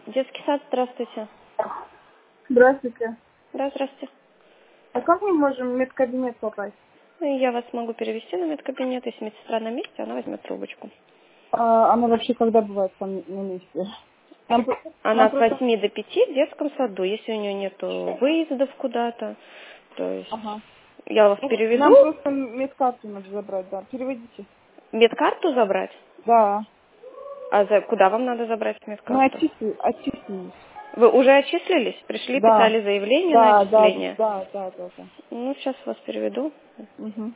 Детский сад, здравствуйте. Здравствуйте. Да, здравствуйте. А как мы можем в медкабинет попасть? Я вас могу перевести на медкабинет, если медсестра на месте, она возьмет трубочку. Она вообще когда бывает там на месте? Она Нам с просто... 8 до 5 в детском саду, если у нее нету выездов куда-то, то есть Ага. я вас переведу. Нам просто медкарту надо забрать, да. Переводите. Медкарту забрать? Да. А куда вам надо забрать Мы медкарту? отчислились. Вы уже отчислились? Пришли, Да. писали заявление на Да, да, отчисление? да, да, да, да. Ну, сейчас вас переведу. Угу.